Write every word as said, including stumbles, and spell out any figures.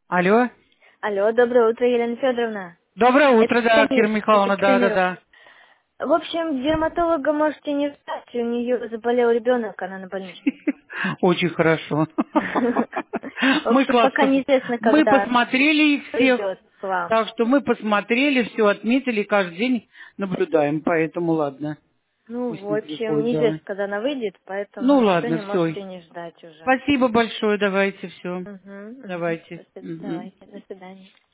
Алло. Алло, доброе утро, Елена Федоровна. Доброе Это утро, да, Кира Ксения, это Михайловна, да, да, Ксения. да. В общем, дерматолога можете не ждать, у нее заболел ребенок, она на больничном. Очень хорошо. В Мы общем, класс пока пос- неизвестно, мы когда посмотрели их всех, придет к вам. так что мы посмотрели, все отметили, каждый день наблюдаем, поэтому ладно. Ну, Пусть в не общем, приходит, да. неизвестно, когда она выйдет, Ну поэтому ладно, сегодня все. можете не ждать уже. Спасибо большое, давайте все. Угу, угу. Давайте. До свид- Мгм. Давайте, до свидания.